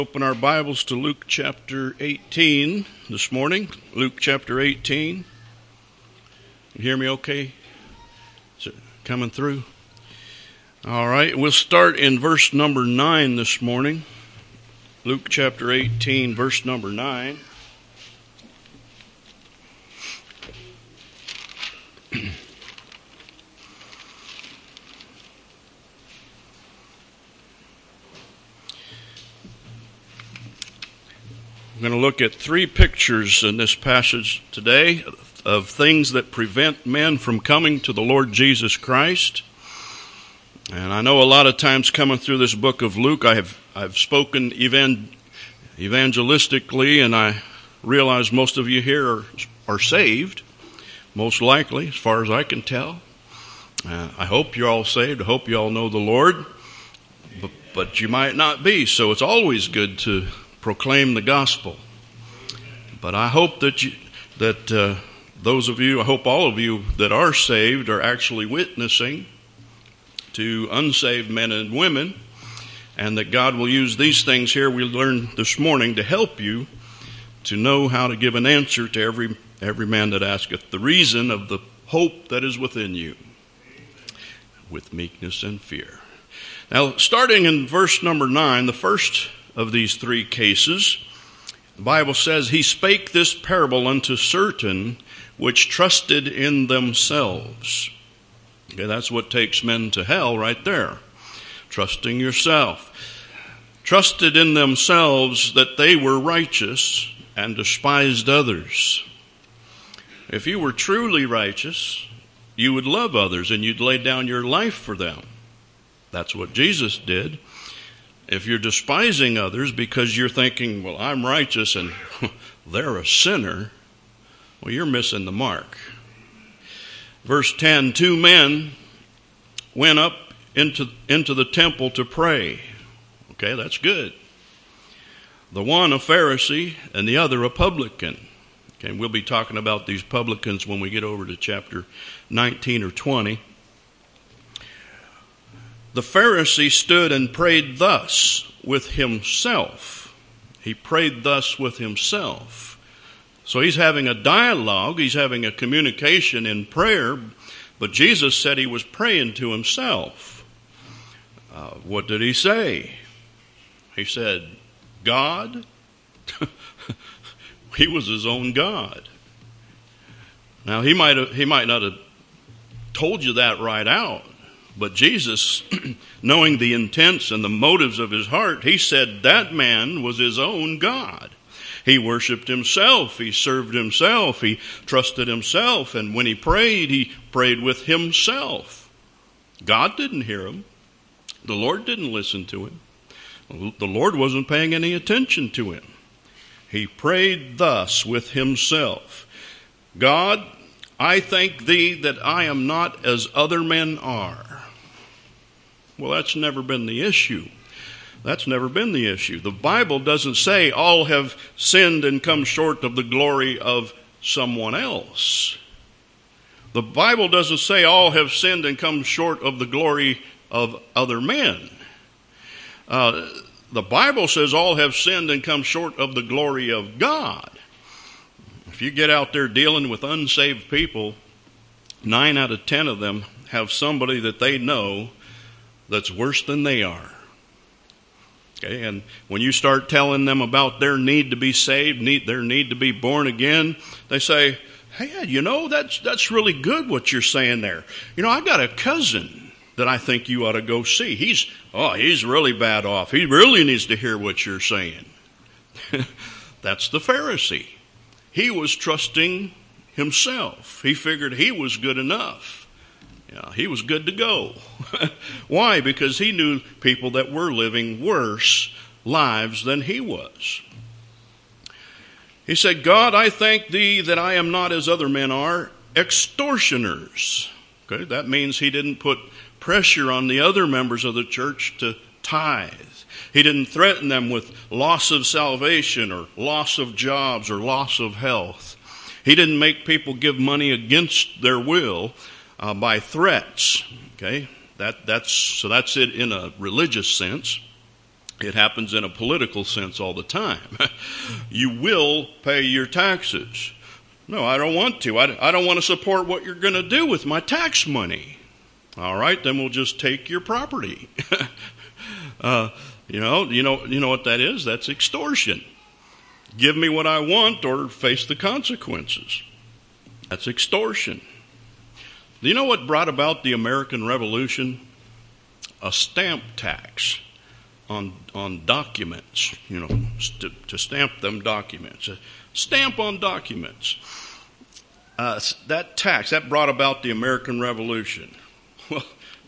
Open our Bibles to Luke chapter 18 this morning. Luke chapter 18. You hear me okay? Is it coming through? All right, we'll start in verse number 9 this morning. Luke chapter 18, verse number 9. We're going to look at three pictures in this passage today of things that prevent men from coming to the Lord Jesus Christ. And I know a lot of times coming through this book of Luke, I've spoken evangelistically, and I realize most of you here are saved, most likely, as far as I can tell. I hope you're all saved. I hope you all know the Lord, but you might not be. So it's always good to proclaim the gospel. But I hope that those of you, I hope all of you that are saved are actually witnessing to unsaved men and women, and that God will use these things here we learned this morning to help you to know how to give an answer to every man that asketh the reason of the hope that is within you, with meekness and fear. Now, starting in verse number 9, the first of these three cases, the Bible says, He spake this parable unto certain which trusted in themselves. Okay, that's what takes men to hell right there. Trusting yourself. Trusted in themselves that they were righteous and despised others. If you were truly righteous, you would love others and you'd lay down your life for them. That's what Jesus did. If you're despising others because you're thinking, well, I'm righteous and they're a sinner, well, you're missing the mark. Verse 10, 2 men went up into the temple to pray. Okay, that's good. The one a Pharisee and the other a publican. Okay, we'll be talking about these publicans when we get over to chapter 19 or 20. The Pharisee stood and prayed thus with himself. He prayed thus with himself. So he's having a dialogue, he's having a communication in prayer, but Jesus said he was praying to himself. What did he say? He said, God. He was his own God. Now he might not have told you that right out. But Jesus, knowing the intents and the motives of his heart, he said that man was his own God. He worshiped himself. He served himself. He trusted himself. And when he prayed with himself. God didn't hear him. The Lord didn't listen to him. The Lord wasn't paying any attention to him. He prayed thus with himself. God, I thank thee that I am not as other men are. Well, that's never been the issue. That's never been the issue. The Bible doesn't say all have sinned and come short of the glory of someone else. The Bible doesn't say all have sinned and come short of the glory of other men. The Bible says all have sinned and come short of the glory of God. If you get out there dealing with unsaved people, 9 out of 10 of them have somebody that they know that's worse than they are. Okay, and when you start telling them about their need to be saved, their need to be born again, they say, hey, you know, that's really good what you're saying there. You know, I got a cousin that I think you ought to go see. He's really bad off. He really needs to hear what you're saying. That's the Pharisee. He was trusting himself. He figured he was good enough. Yeah, he was good to go. Why? Because he knew people that were living worse lives than he was. He said, God, I thank thee that I am not as other men are, extortioners. Okay, that means he didn't put pressure on the other members of the church to tithe. He didn't threaten them with loss of salvation or loss of jobs or loss of health. He didn't make people give money against their will by threats. Okay, that's it in a religious sense. It happens in a political sense all the time. You will pay your taxes. No, I don't want to. I don't want to support what you're going to do with my tax money. All right, then we'll just take your property. You know what that is? That's extortion. Give me what I want or face the consequences. That's extortion. Do you know what brought about the American Revolution? A stamp tax on documents, to stamp them documents. A stamp on documents. That tax, that brought about the American Revolution. Well,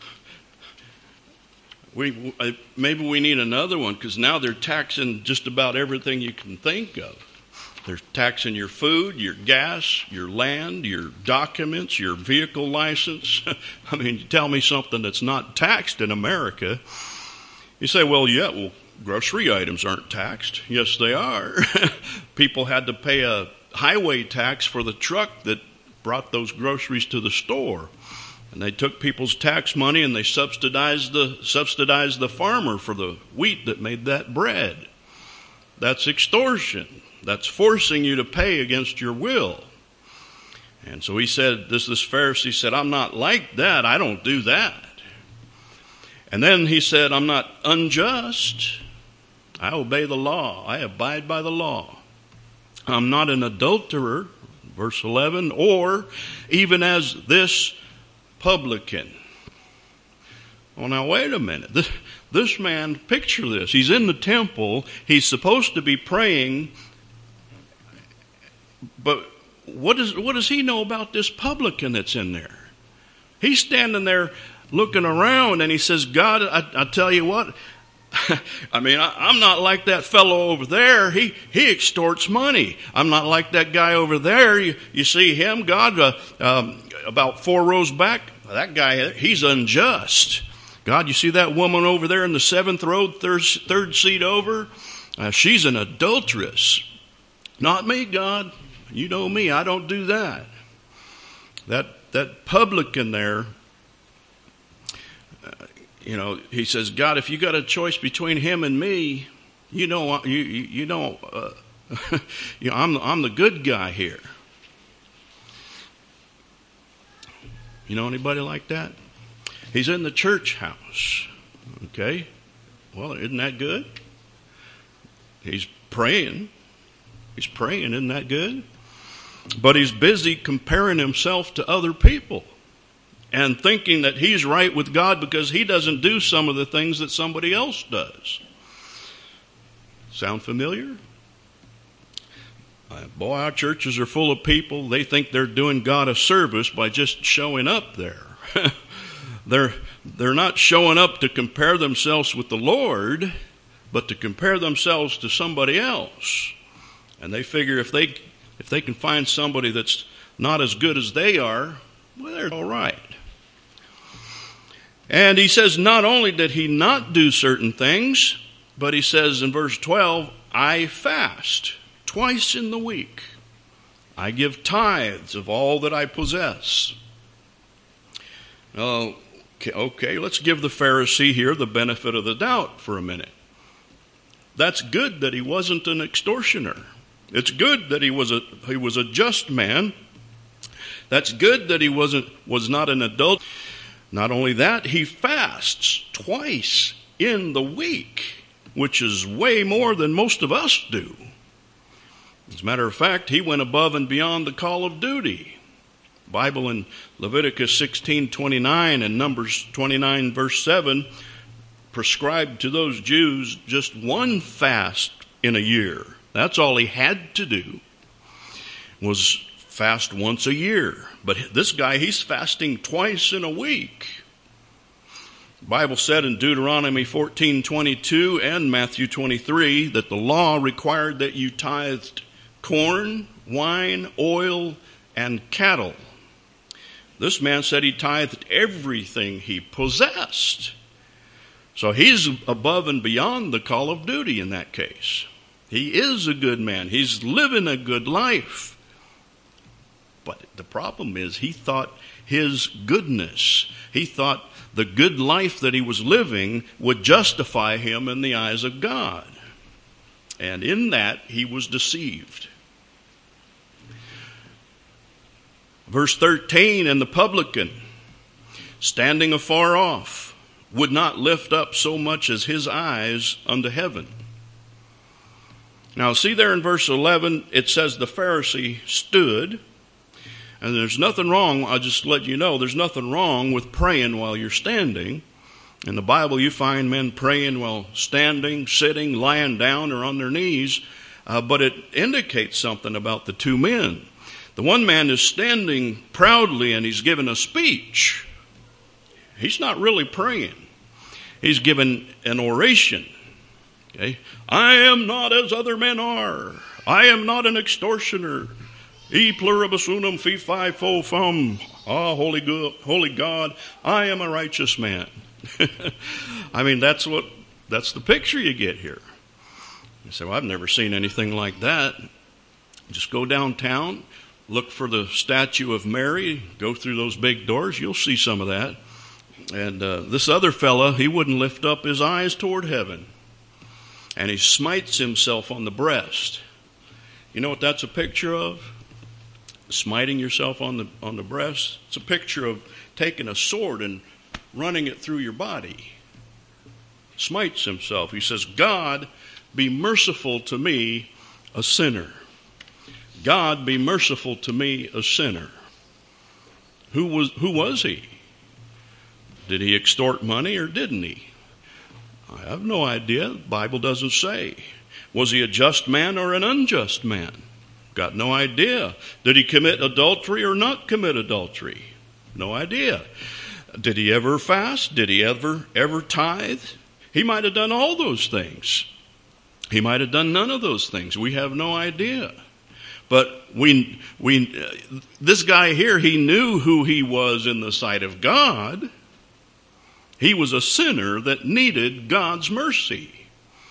maybe we need another one, because now they're taxing just about everything you can think of. They're taxing your food, your gas, your land, your documents, your vehicle license. I mean, you tell me something that's not taxed in America. You say, well, grocery items aren't taxed. Yes, they are. People had to pay a highway tax for the truck that brought those groceries to the store. And they took people's tax money and they subsidized the farmer for the wheat that made that bread. That's extortion. That's forcing you to pay against your will. And so he said, this Pharisee said, I'm not like that. I don't do that. And then he said, I'm not unjust. I obey the law. I abide by the law. I'm not an adulterer, verse 11, or even as this publican. Well, now wait a minute. This man, picture this. He's in the temple. He's supposed to be praying. But what does he know about this publican that's in there? He's standing there looking around and he says, God, I tell you what, I mean, I'm not like that fellow over there. He extorts money. I'm not like that guy over there. You see him, God, about 4 rows back, that guy, he's unjust. God, you see that woman over there in the 7th row, third seat over? She's an adulteress. Not me, God. You know me. I don't do that. That publican there, he says, God, if you got a choice between him and me, I'm the good guy here. You know anybody like that? He's in the church house. Okay. Well, isn't that good? He's praying. Isn't that good? But he's busy comparing himself to other people and thinking that he's right with God because he doesn't do some of the things that somebody else does. Sound familiar? Boy, our churches are full of people. They think they're doing God a service by just showing up there. They're not showing up to compare themselves with the Lord, but to compare themselves to somebody else. And they figure if they can find somebody that's not as good as they are, well, they're all right. And he says not only did he not do certain things, but he says in verse 12, I fast twice in the week. I give tithes of all that I possess. Okay, let's give the Pharisee here the benefit of the doubt for a minute. That's good that he wasn't an extortioner. It's good that he was a just man. That's good that he was not an adult. Not only that, he fasts twice in the week, which is way more than most of us do. As a matter of fact, he went above and beyond the call of duty. The Bible in Leviticus 16:29 and Numbers 29 verse 7 prescribed to those Jews just one fast in a year. That's all he had to do, was fast once a year. But this guy, he's fasting twice in a week. The Bible said in Deuteronomy 14:22 and Matthew 23 that the law required that you tithed corn, wine, oil, and cattle. This man said he tithed everything he possessed. So he's above and beyond the call of duty in that case. He is a good man. He's living a good life. But the problem is he thought his goodness. He thought the good life that he was living would justify him in the eyes of God. And in that, he was deceived. Verse 13, and the publican, standing afar off, would not lift up so much as his eyes unto heaven. Now, see there in verse 11, it says the Pharisee stood. And there's nothing wrong, I'll just let you know, there's nothing wrong with praying while you're standing. In the Bible, you find men praying while standing, sitting, lying down, or on their knees. But it indicates something about the two men. The one man is standing proudly and he's giving a speech. He's not really praying. He's giving an oration. Okay? I am not as other men are. I am not an extortioner. E pluribus unum fee fo fum. Ah, holy God, I am a righteous man. I mean, that's the picture you get here. You say, well, I've never seen anything like that. Just go downtown, look for the statue of Mary, go through those big doors, you'll see some of that. And this other fella, he wouldn't lift up his eyes toward heaven. And he smites himself on the breast. You know what that's a picture of? Smiting yourself on the breast. It's a picture of taking a sword and running it through your body. Smites himself. He says, God, be merciful to me, a sinner. God, be merciful to me, a sinner. Who was he? Did he extort money or didn't he? I have no idea. The Bible doesn't say. Was he a just man or an unjust man? Got no idea. Did he commit adultery or not commit adultery? No idea. Did he ever fast? Did he ever tithe? He might have done all those things. He might have done none of those things. We have no idea. But this guy here, he knew who he was in the sight of God. He was a sinner that needed God's mercy.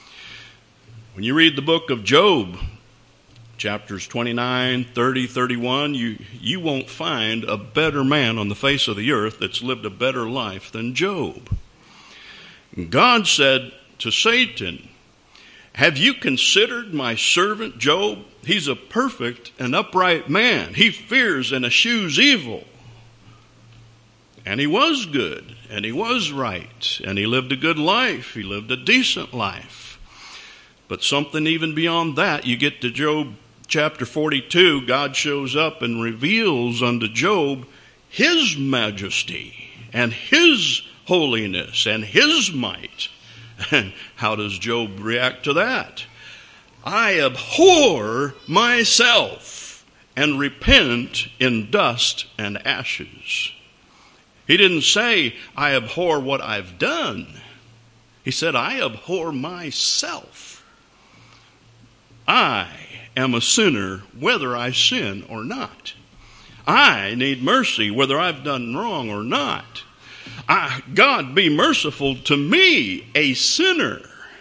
When you read the book of Job, chapters 29, 30, 31, you won't find a better man on the face of the earth that's lived a better life than Job. God said to Satan, have you considered my servant Job? He's a perfect and upright man. He fears and eschews evil. And he was good, and he was right, and he lived a good life. He lived a decent life. But something even beyond that, you get to Job chapter 42, God shows up and reveals unto Job his majesty and his holiness and his might. And how does Job react to that? I abhor myself and repent in dust and ashes. He didn't say, I abhor what I've done. He said, I abhor myself. I am a sinner whether I sin or not. I need mercy whether I've done wrong or not. God, be merciful to me, a sinner.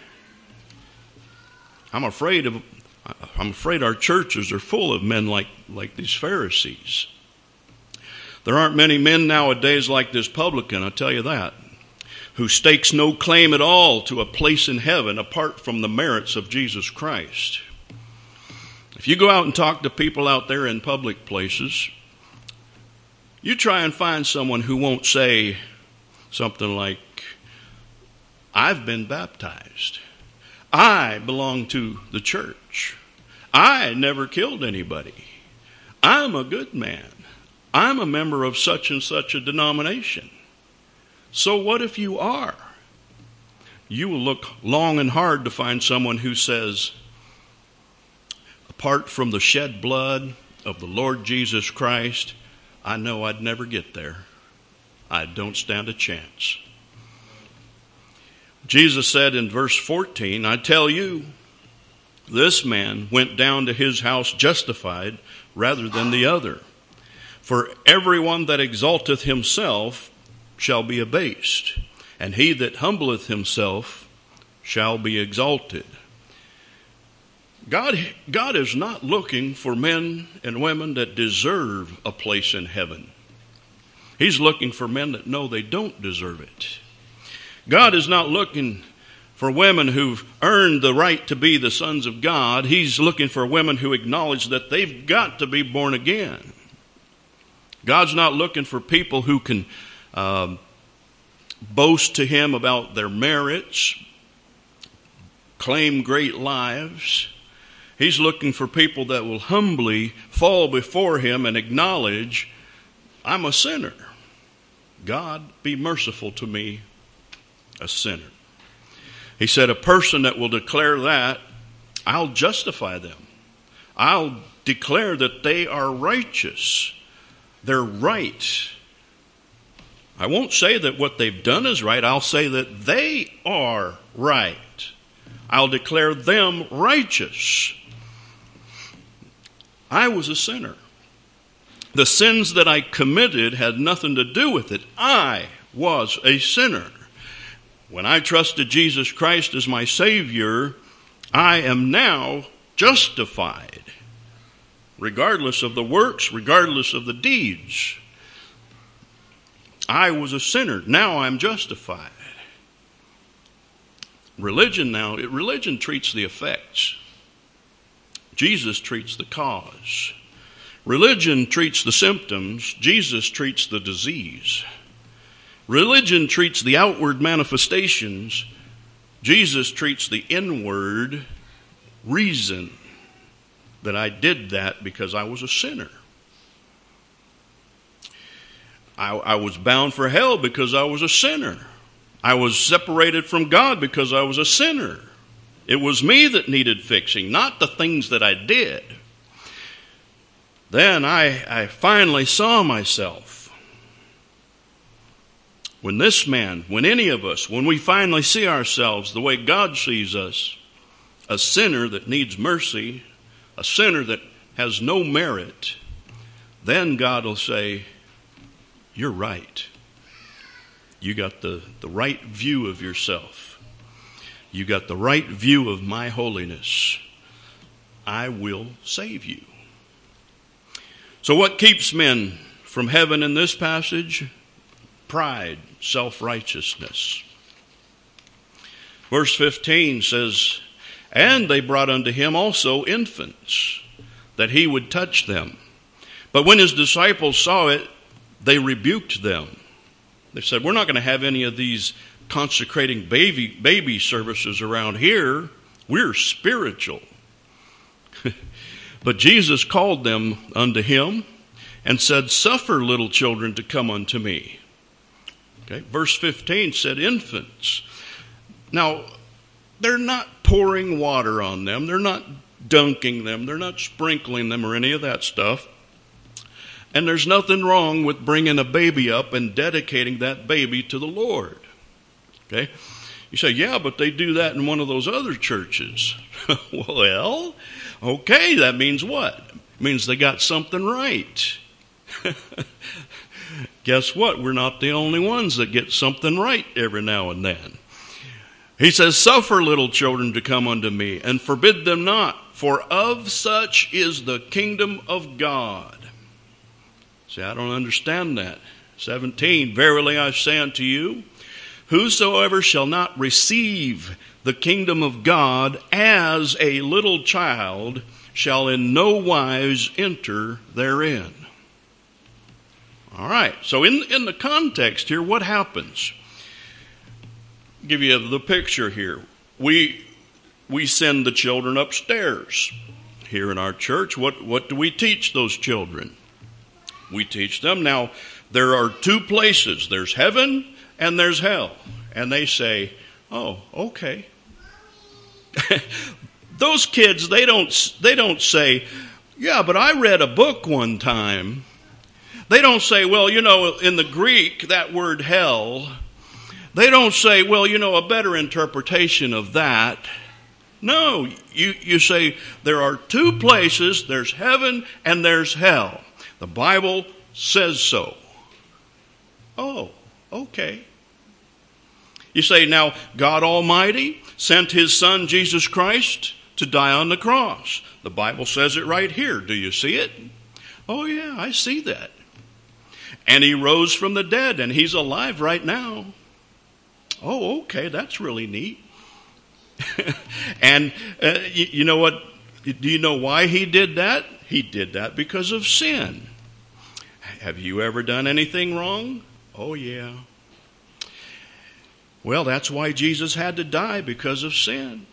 I'm afraid our churches are full of men like these Pharisees. There aren't many men nowadays like this publican, I'll tell you that, who stakes no claim at all to a place in heaven apart from the merits of Jesus Christ. If you go out and talk to people out there in public places, you try and find someone who won't say something like, I've been baptized. I belong to the church. I never killed anybody. I'm a good man. I'm a member of such and such a denomination. So what if you are? You will look long and hard to find someone who says, apart from the shed blood of the Lord Jesus Christ, I know I'd never get there. I don't stand a chance. Jesus said in verse 14, I tell you, this man went down to his house justified rather than the other. For everyone that exalteth himself shall be abased, and he that humbleth himself shall be exalted. God is not looking for men and women that deserve a place in heaven. He's looking for men that know they don't deserve it. God is not looking for women who've earned the right to be the sons of God. He's looking for women who acknowledge that they've got to be born again. God's not looking for people who can boast to him about their merits, claim great lives. He's looking for people that will humbly fall before him and acknowledge, I'm a sinner. God, be merciful to me, a sinner. He said, a person that will declare that, I'll justify them. I'll declare that they are righteous. They're right. I won't say that what they've done is right. I'll say that they are right. I'll declare them righteous. I was a sinner. The sins that I committed had nothing to do with it. I was a sinner. When I trusted Jesus Christ as my Savior, I am now justified, regardless of the works, regardless of the deeds. I was a sinner. Now I'm justified. Religion treats the effects. Jesus treats the cause. Religion treats the symptoms. Jesus treats the disease. Religion treats the outward manifestations. Jesus treats the inward reason that I did that because I was a sinner. I was bound for hell because I was a sinner. I was separated from God because I was a sinner. It was me that needed fixing, not the things that I did. Then I finally saw myself. When any of us, when we finally see ourselves the way God sees us, a sinner that needs mercy, a sinner that has no merit, then God will say, you're right. You got the right view of yourself. You got the right view of my holiness. I will save you. So what keeps men from heaven in this passage? Pride, self-righteousness. Verse 15 says, and they brought unto him also infants, that he would touch them. But when his disciples saw it, they rebuked them. They said, we're not going to have any of these consecrating baby services around here. We're spiritual. But Jesus called them unto him and said, suffer little children to come unto me. Okay, verse 15 said infants. Now, they're not pouring water on them. They're not dunking them. They're not sprinkling them or any of that stuff. And there's nothing wrong with bringing a baby up and dedicating that baby to the Lord. Okay? You say, yeah, but they do that in one of those other churches. Well, okay, that means what? It means they got something right. Guess what? We're not the only ones that get something right every now and then. He says, suffer little children to come unto me, and forbid them not, for of such is the kingdom of God. See, I don't understand that. 17, verily I say unto you, whosoever shall not receive the kingdom of God as a little child shall in no wise enter therein. All right, so in the context here, what happens? I'll give you the picture here. We send the children upstairs. Here in our church, what do we teach those children? We teach them, now, there are two places. There's heaven and there's hell. And they say, oh, okay. Those kids, they don't say, yeah, but I read a book one time. They don't say, well, in the Greek, that word hell. They don't say, well, a better interpretation of that. No, you say there are two places. There's heaven and there's hell. The Bible says so. Oh, okay. You say, now, God Almighty sent his Son, Jesus Christ, to die on the cross. The Bible says it right here. Do you see it? Oh, yeah, I see that. And he rose from the dead, and he's alive right now. Oh, okay, that's really neat. And you know what? Do you know why he did that? He did that because of sin. Have you ever done anything wrong? Oh, yeah. Well, that's why Jesus had to die, because of sin.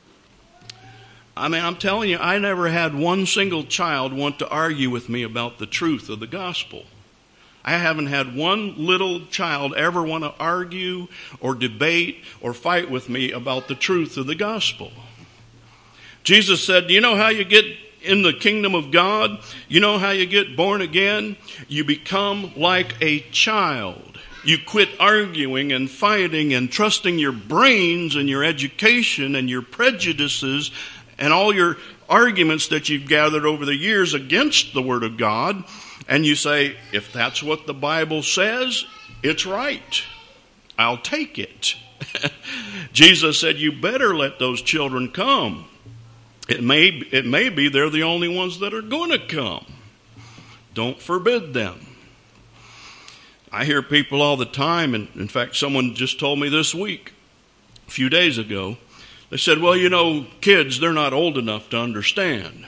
I mean, I'm telling you, I never had one single child want to argue with me about the truth of the gospel. I haven't had one little child ever want to argue or debate or fight with me about the truth of the gospel. Jesus said, do you know how you get in the kingdom of God? You know how you get born again? You become like a child. You quit arguing and fighting and trusting your brains and your education and your prejudices and all your arguments that you've gathered over the years against the Word of God. And you say, if that's what the Bible says, it's right. I'll take it. Jesus said, you better let those children come. It may be they're the only ones that are going to come. Don't forbid them. I hear people all the time, and in fact, someone just told me this week, a few days ago, they said, well, you know, kids, they're not old enough to understand.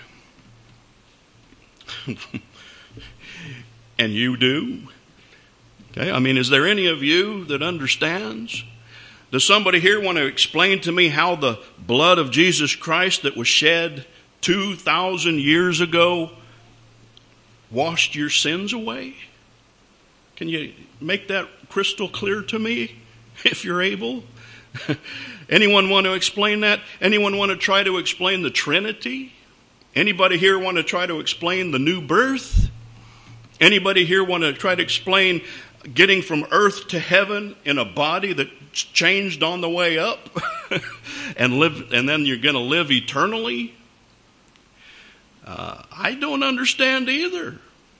And you do? Okay, I mean, is there any of you that understands? Does somebody here want to explain to me how the blood of Jesus Christ that was shed 2,000 years ago washed your sins away? Can you make that crystal clear to me, if you're able? Anyone want to explain that? Anyone want to try to explain the Trinity? Anybody here want to try to explain the new birth? Anybody here want to try to explain getting from earth to heaven in a body that changed on the way up and then you're going to live eternally? I don't understand either.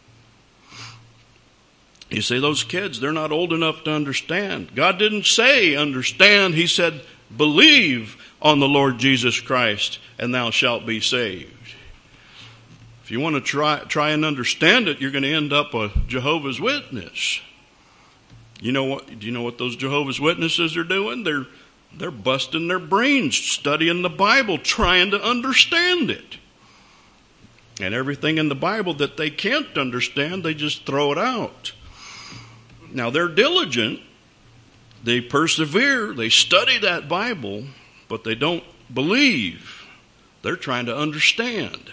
You see, those kids, they're not old enough to understand. God didn't say understand. He said believe on the Lord Jesus Christ and thou shalt be saved. If you want to try and understand it, you're going to end up a Jehovah's Witness. You know what? Do you know what those Jehovah's Witnesses are doing? They're busting their brains, studying the Bible, trying to understand it. And everything in the Bible that they can't understand, they just throw it out. Now, they're diligent. They persevere. They study that Bible, but they don't believe. They're trying to understand.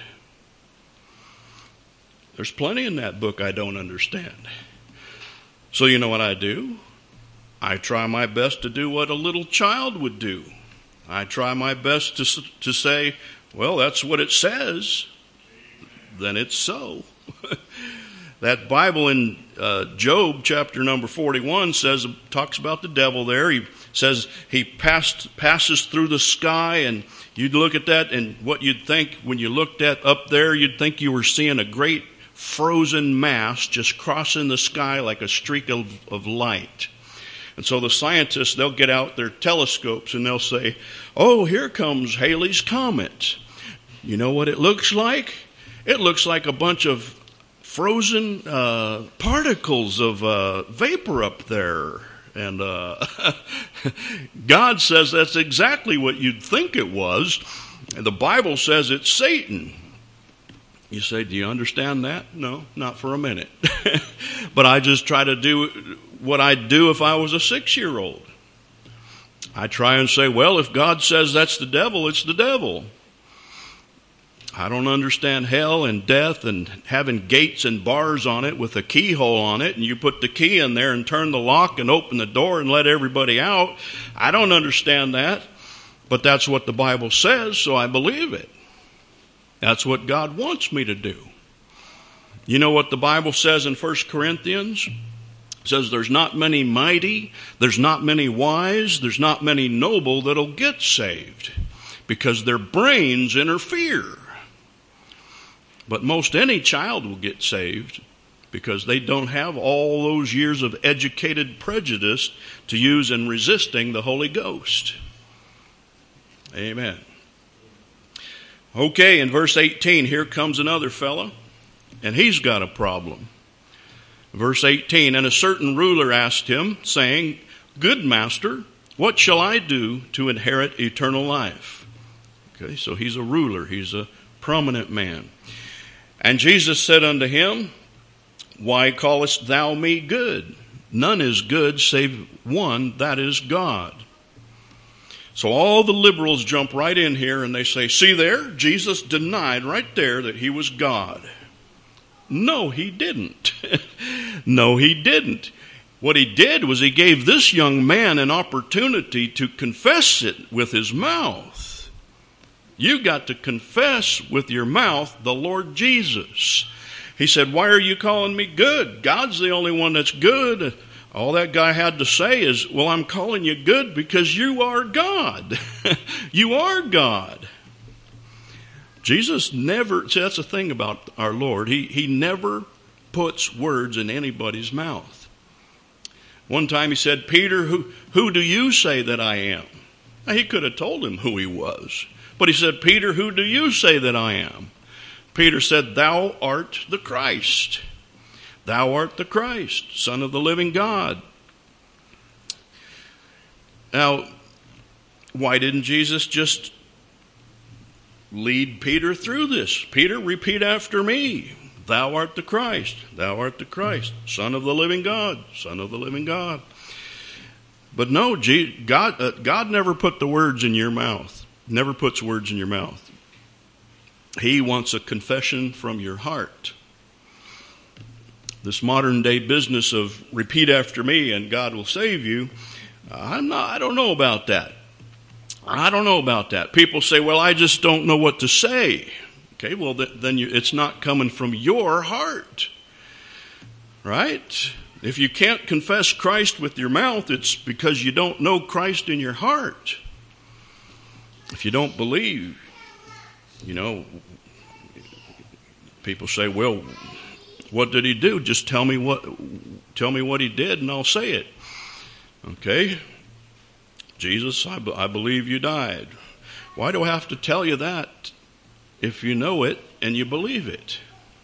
There's plenty in that book I don't understand. So you know what I do? I try my best to do what a little child would do. I try my best to say, well, that's what it says. Then it's so. That Bible in Job chapter number 41 talks about the devil there. He says he passes through the sky, and you'd look at that, and what you'd think when you looked at up there, you'd think you were seeing a great frozen mass just crossing the sky like a streak of light. And so the scientists, they'll get out their telescopes and they'll say, oh, here comes Halley's Comet. You know what it looks like? It looks like a bunch of frozen particles of vapor up there. And God says that's exactly what you'd think it was. And the Bible says it's Satan. You say, do you understand that? No, not for a minute. But I just try to do what I'd do if I was a 6-year-old. I try and say, well, if God says that's the devil, it's the devil. I don't understand hell and death and having gates and bars on it with a keyhole on it, and you put the key in there and turn the lock and open the door and let everybody out. I don't understand that, but that's what the Bible says, so I believe it. That's what God wants me to do. You know what the Bible says in 1 Corinthians? It says there's not many mighty, there's not many wise, there's not many noble that'll get saved because their brains interfere. But most any child will get saved because they don't have all those years of educated prejudice to use in resisting the Holy Ghost. Amen. Okay, in verse 18, here comes another fellow, and he's got a problem. Verse 18, and a certain ruler asked him, saying, Good master, what shall I do to inherit eternal life? Okay, so he's a ruler. He's a prominent man. And Jesus said unto him, Why callest thou me good? None is good save one, that is God. So all the liberals jump right in here and they say, see there, Jesus denied right there that he was God. No, he didn't. No, he didn't. What he did was he gave this young man an opportunity to confess it with his mouth. You got to confess with your mouth the Lord Jesus. He said, why are you calling me good? God's the only one that's good. All that guy had to say is, well, I'm calling you good because you are God. You are God. Jesus never, see, that's the thing about our Lord. He never puts words in anybody's mouth. One time he said, Peter, who do you say that I am? Now, he could have told him who he was. But he said, Peter, who do you say that I am? Peter said, thou art the Christ. Thou art the Christ, Son of the living God. Now, why didn't Jesus just lead Peter through this? Peter, repeat after me. Thou art the Christ. Thou art the Christ, Son of the living God. Son of the living God. But no, God never put the words in your mouth. Never puts words in your mouth. He wants a confession from your heart. This modern day business of repeat after me and God will save you, I don't know about that. I don't know about that. People say, well, I just don't know what to say. Okay, well, then it's not coming from your heart. Right? If you can't confess Christ with your mouth, it's because you don't know Christ in your heart. If you don't believe, people say, well, what did he do? Just tell me what he did and I'll say it. Okay? Jesus, I believe you died. Why do I have to tell you that if you know it and you believe it?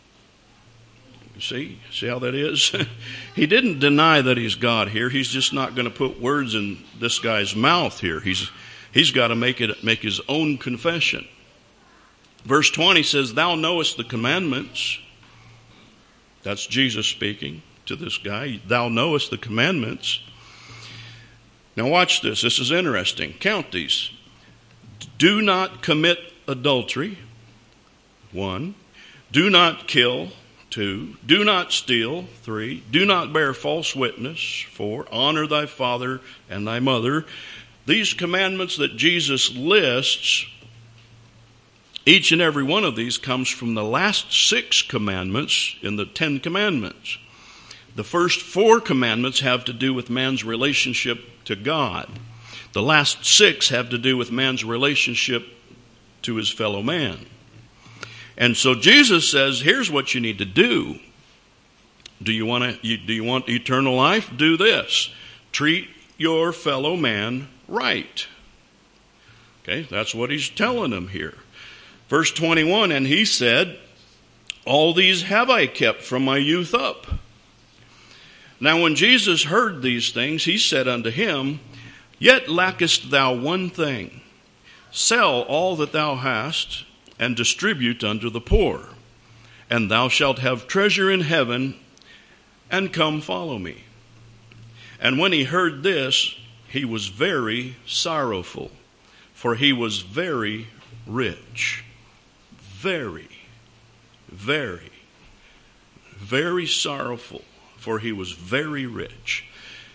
See how that is? He didn't deny that he's God here. He's just not going to put words in this guy's mouth here. He's got to make his own confession. Verse 20 says, thou knowest the commandments. That's Jesus speaking to this guy. Thou knowest the commandments. Now watch this. This is interesting. Count these. Do not commit adultery. 1. Do not kill. 2. Do not steal. 3. Do not bear false witness. 4. Honor thy father and thy mother. These commandments that Jesus lists, each and every one of these comes from the last 6 commandments in the 10 commandments. The first 4 commandments have to do with man's relationship to God. The last 6 have to do with man's relationship to his fellow man. And so Jesus says, here's what you need to do. Do you want eternal life? Do this. Treat your fellow man right. Okay, that's what he's telling them here. Verse 21, and he said, all these have I kept from my youth up. Now when Jesus heard these things, he said unto him, yet lackest thou one thing. Sell all that thou hast, and distribute unto the poor, and thou shalt have treasure in heaven, and come follow me. And when he heard this, he was very sorrowful, for he was very rich. Very, very, very sorrowful, for he was very rich.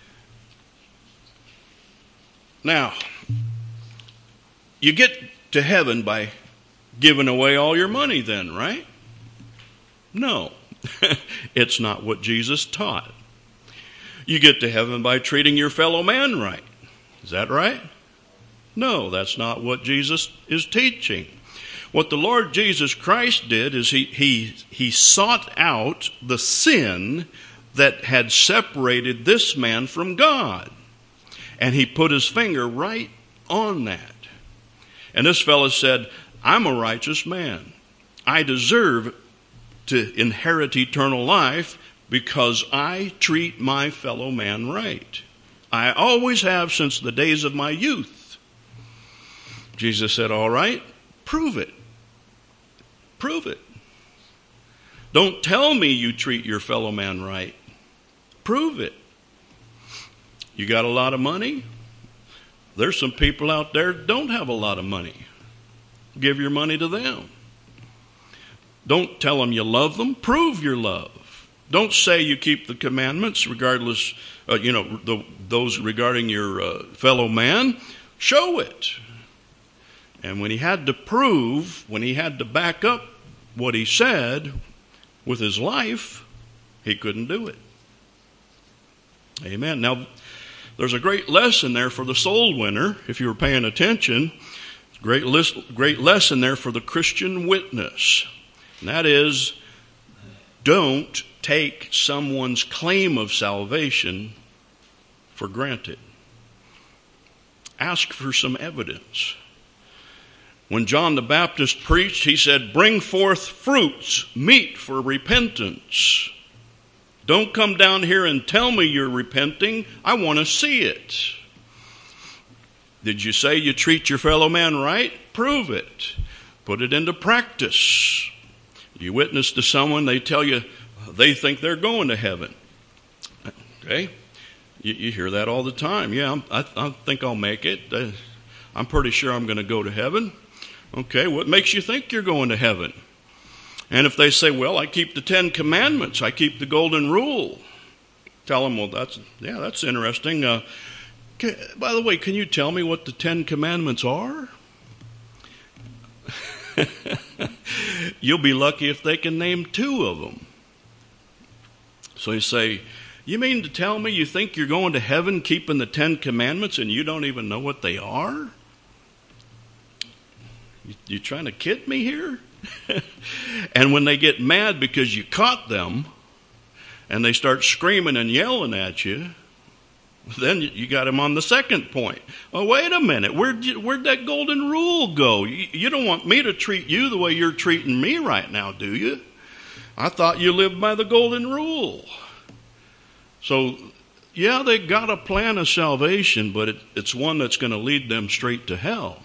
Now, you get to heaven by giving away all your money then, right? No, it's not what Jesus taught. You get to heaven by treating your fellow man right. Is that right? No, that's not what Jesus is teaching. What the Lord Jesus Christ did is he sought out the sin that had separated this man from God. And he put his finger right on that. And this fellow said, I'm a righteous man. I deserve to inherit eternal life because I treat my fellow man right. I always have since the days of my youth. Jesus said, all right, prove it. Prove it. Don't tell me you treat your fellow man right. Prove it. You got a lot of money? There's some people out there that don't have a lot of money. Give your money to them. Don't tell them you love them. Prove your love. Don't say you keep the commandments regardless, those regarding your fellow man. Show it. And when he had to prove, when he had to back up what he said with his life, he couldn't do it. Amen. Now, there's a great lesson there for the soul winner, if you were paying attention. Great lesson there for the Christian witness. And that is, don't take someone's claim of salvation for granted. Ask for some evidence. When John the Baptist preached, he said, bring forth fruits, meet for repentance. Don't come down here and tell me you're repenting. I want to see it. Did you say you treat your fellow man right? Prove it. Put it into practice. You witness to someone, they tell you they think they're going to heaven. Okay? You hear that all the time. Yeah, I think I'll make it. I'm pretty sure I'm going to go to heaven. Okay, what makes you think you're going to heaven? And if they say, well, I keep the 10 Commandments, I keep the Golden Rule, tell them, well, that's interesting. By the way, can you tell me what the 10 Commandments are? You'll be lucky if they can name 2 of them. So you say, you mean to tell me you think you're going to heaven keeping the 10 Commandments and you don't even know what they are? You trying to kid me here? And when they get mad because you caught them and they start screaming and yelling at you, then you got them on the second point. Oh, wait a minute. Where'd that golden rule go? You don't want me to treat you the way you're treating me right now, do you? I thought you lived by the golden rule. So, yeah, they got a plan of salvation, but it's one that's going to lead them straight to hell.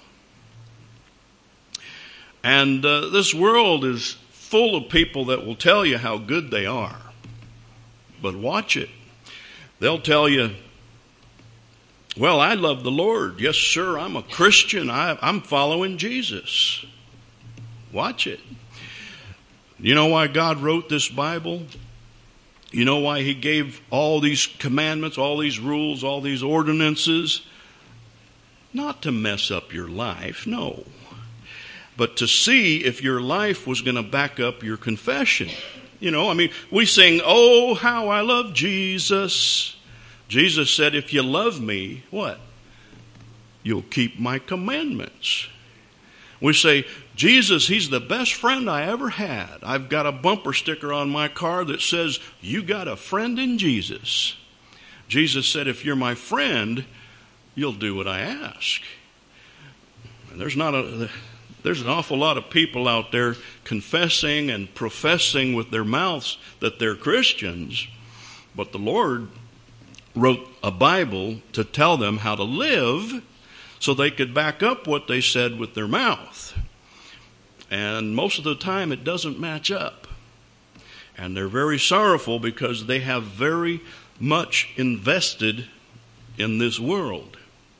And this world is full of people that will tell you how good they are. But watch it. They'll tell you, well, I love the Lord. Yes, sir, I'm a Christian. I'm following Jesus. Watch it. You know why God wrote this Bible? You know why he gave all these commandments, all these rules, all these ordinances? Not to mess up your life, no. But to see if your life was going to back up your confession. We sing, oh, how I love Jesus. Jesus said, if you love me, what? You'll keep my commandments. We say, Jesus, he's the best friend I ever had. I've got a bumper sticker on my car that says, you got a friend in Jesus. Jesus said, if you're my friend, you'll do what I ask. And there's an awful lot of people out there confessing and professing with their mouths that they're Christians, but the Lord wrote a Bible to tell them how to live so they could back up what they said with their mouth. And most of the time it doesn't match up. And they're very sorrowful because they have very much invested in this world.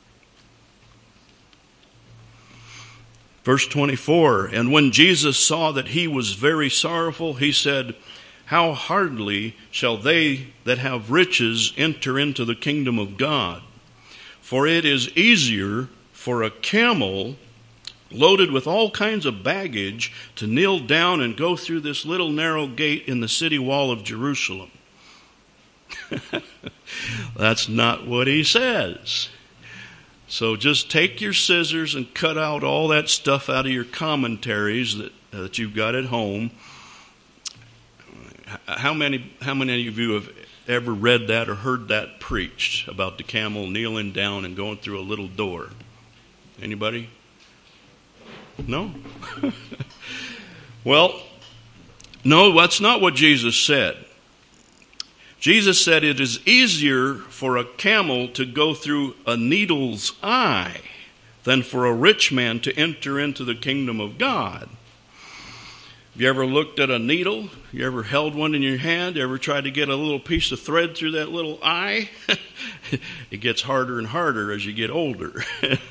Verse 24, and when Jesus saw that he was very sorrowful, he said, how hardly shall they that have riches enter into the kingdom of God? For it is easier for a camel loaded with all kinds of baggage to kneel down and go through this little narrow gate in the city wall of Jerusalem. That's not what he says. So just take your scissors and cut out all that stuff out of your commentaries that you've got at home. How many of you have ever read that or heard that preached about the camel kneeling down and going through a little door? Anybody? No? Well, no, that's not what Jesus said. Jesus said it is easier for a camel to go through a needle's eye than for a rich man to enter into the kingdom of God. Have you ever looked at a needle? You ever held one in your hand? You ever tried to get a little piece of thread through that little eye? It gets harder and harder as you get older.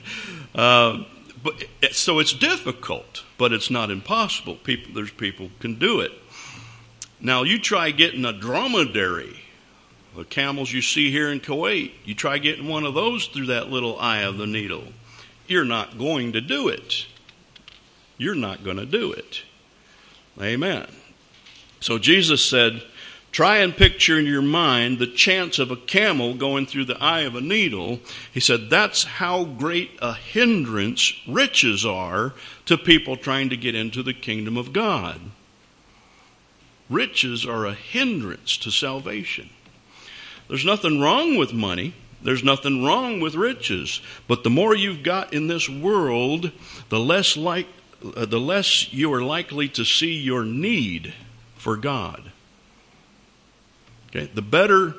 So it's difficult, but it's not impossible. There's people who can do it. Now you try getting a dromedary, the camels you see here in Kuwait. You try getting one of those through that little eye of the needle. You're not going to do it. You're not going to do it. Amen. So Jesus said, try and picture in your mind the chance of a camel going through the eye of a needle. He said, that's how great a hindrance riches are to people trying to get into the kingdom of God. Riches are a hindrance to salvation. There's nothing wrong with money. There's nothing wrong with riches. But the more you've got in this world, the less you are likely to see your need for God. Okay? The better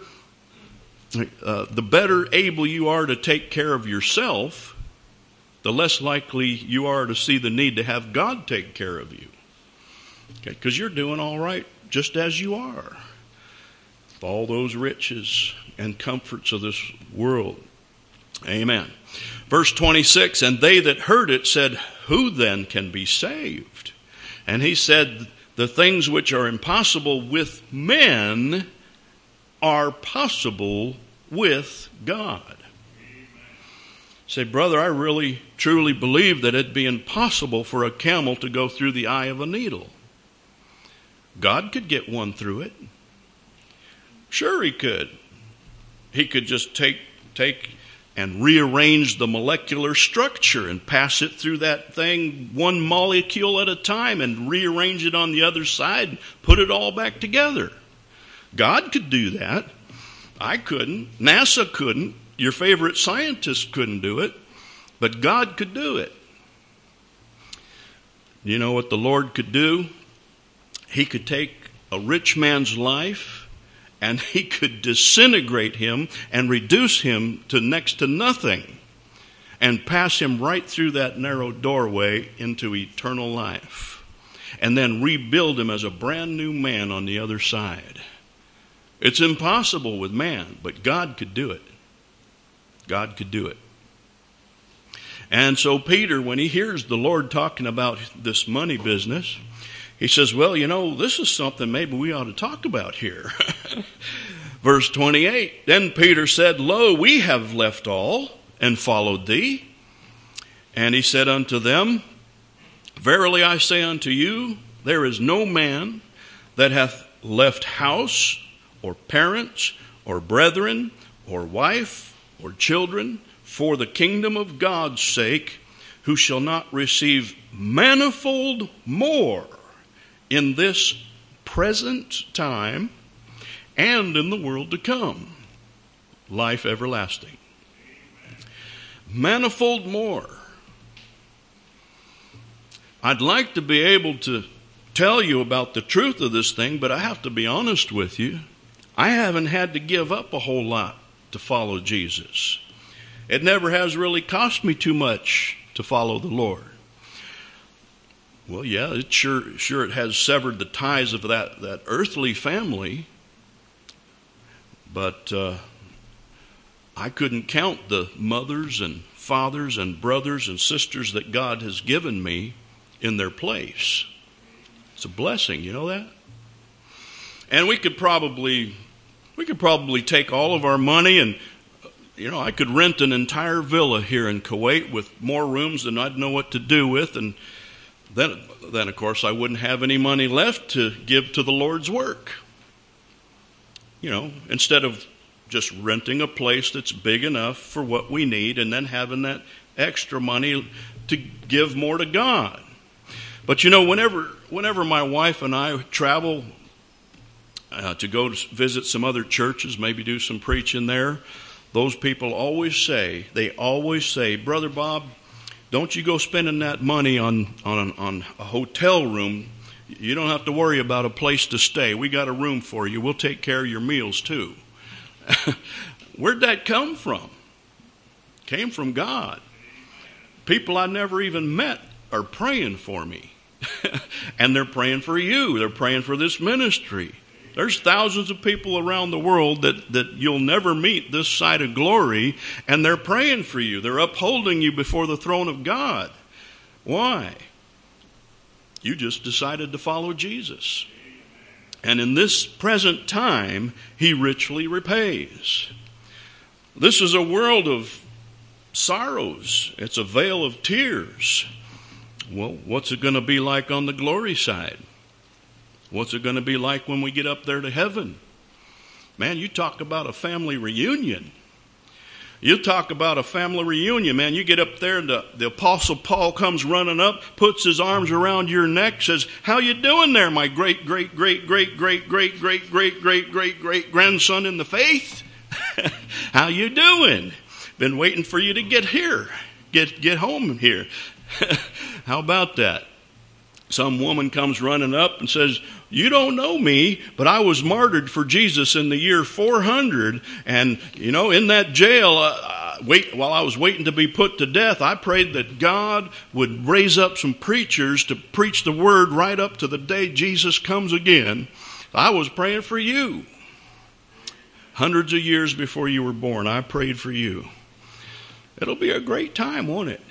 able you are to take care of yourself, the less likely you are to see the need to have God take care of you. Okay? Because you're doing all right just as you are. All those riches and comforts of this world. Amen. Verse 26, and they that heard it said, who then can be saved? And he said, the things which are impossible with men are possible with God. Say, brother, I really, truly believe that it'd be impossible for a camel to go through the eye of a needle. God could get one through it. Sure he could. He could just take and rearrange the molecular structure and pass it through that thing one molecule at a time and rearrange it on the other side and put it all back together. God could do that. I couldn't. NASA couldn't. Your favorite scientist couldn't do it. But God could do it. You know what the Lord could do? He could take a rich man's life and he could disintegrate him and reduce him to next to nothing and pass him right through that narrow doorway into eternal life and then rebuild him as a brand new man on the other side. It's impossible with man, but God could do it. God could do it. And so Peter, when he hears the Lord talking about this money business, he says, well, you know, this is something maybe we ought to talk about here. Verse 28, then Peter said, lo, we have left all and followed thee. And he said unto them, verily I say unto you, there is no man that hath left house or parents or brethren or wife or children for the kingdom of God's sake, who shall not receive manifold more in this present time and in the world to come, life everlasting. Manifold more. I'd like to be able to tell you about the truth of this thing, but I have to be honest with you. I haven't had to give up a whole lot to follow Jesus. It never has really cost me too much to follow the Lord. Well, yeah, it sure it has severed the ties of that earthly family, but I couldn't count the mothers and fathers and brothers and sisters that God has given me in their place. It's a blessing, you know that? And we could probably take all of our money and, you know, I could rent an entire villa here in Kuwait with more rooms than I'd know what to do with, and then of course I wouldn't have any money left to give to the Lord's work. You know, instead of just renting a place that's big enough for what we need and then having that extra money to give more to God. But you know, whenever my wife and I travel to go to visit some other churches, maybe do some preaching there, those people always say, Brother Bob, don't you go spending that money on a hotel room. You don't have to worry about a place to stay. We got a room for you. We'll take care of your meals too. Where'd that come from? Came from God. People I never even met are praying for me. And they're praying for you. They're praying for this ministry. There's thousands of people around the world that you'll never meet this side of glory, and they're praying for you. They're upholding you before the throne of God. Why? You just decided to follow Jesus. And in this present time, he richly repays. This is a world of sorrows. It's a vale of tears. Well, what's it going to be like on the glory side? What's it going to be like when we get up there to heaven? Man, you talk about a family reunion. You talk about a family reunion, man. You get up there and the Apostle Paul comes running up, puts his arms around your neck, says, "How you doing there, my great, great, great, great, great, great, great, great, great, great, great grandson in the faith? How you doing? Been waiting for you to get here, get home here." How about that? Some woman comes running up and says, "You don't know me, but I was martyred for Jesus in the year 400. And, in that jail, while I was waiting to be put to death, I prayed that God would raise up some preachers to preach the word right up to the day Jesus comes again. I was praying for you. Hundreds of years before you were born, I prayed for you." It'll be a great time, won't it?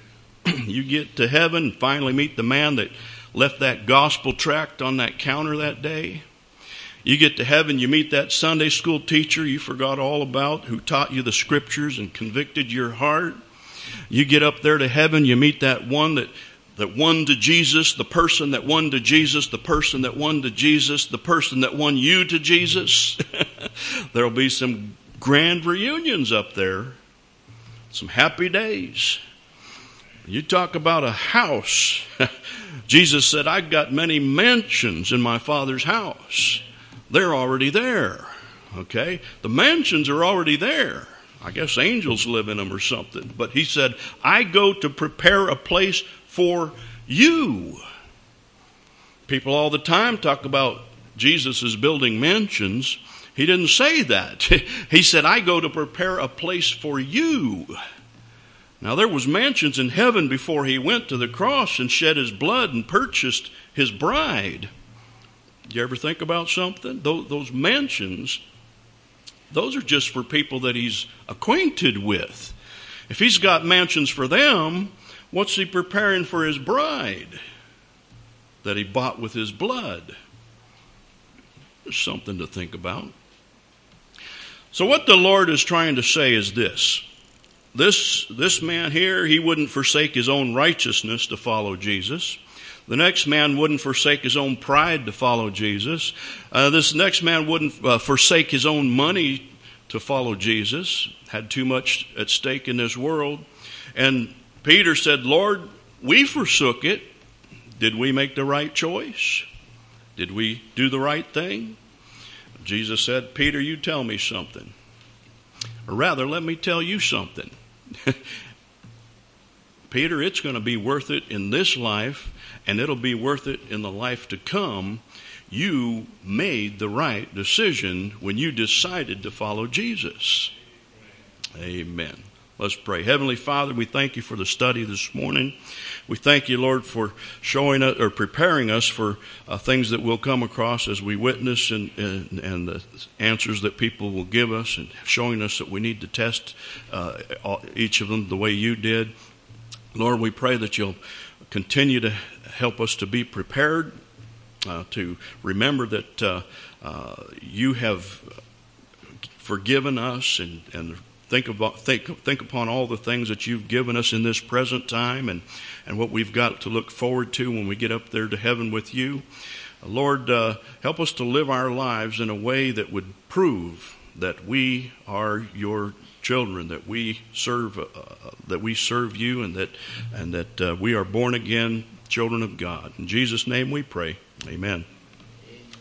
You get to heaven and finally meet the man that left that gospel tract on that counter that day. You get to heaven, you meet that Sunday school teacher you forgot all about, who taught you the scriptures and convicted your heart. You get up there to heaven, you meet that one that won to Jesus, the person that won to Jesus, the person that won to Jesus, the person that won you to Jesus. There'll be some grand reunions up there, some happy days. You talk about a house. Jesus said, "I've got many mansions in my Father's house." They're already there. Okay? The mansions are already there. I guess angels live in them or something. But he said, "I go to prepare a place for you." People all the time talk about Jesus is building mansions. He didn't say that. He said, "I go to prepare a place for you." Now, there was mansions in heaven before he went to the cross and shed his blood and purchased his bride. You ever think about something? Those mansions, those are just for people that he's acquainted with. If he's got mansions for them, what's he preparing for his bride that he bought with his blood? There's something to think about. So what the Lord is trying to say is this. This man here, he wouldn't forsake his own righteousness to follow Jesus. The next man wouldn't forsake his own pride to follow Jesus. This next man wouldn't forsake his own money to follow Jesus. Had too much at stake in this world. And Peter said, "Lord, we forsook it. Did we make the right choice? Did we do the right thing?" Jesus said, "Peter, you tell me something. Or rather, let me tell you something. Peter, it's going to be worth it in this life, and it'll be worth it in the life to come. You made the right decision when you decided to follow Jesus." Amen. Let's pray. Heavenly Father, we thank you for the study this morning. We thank you, Lord, for showing us or preparing us for things that we'll come across as we witness and the answers that people will give us, and showing us that we need to test each of them the way you did. Lord, we pray that you'll continue to help us to be prepared, to remember that you have forgiven us, and think upon all the things that you've given us in this present time, and what we've got to look forward to when we get up there to heaven with you. Lord, help us to live our lives in a way that would prove that we are your children, that we serve you, and that we are born again children of God. In Jesus' name we pray. Amen.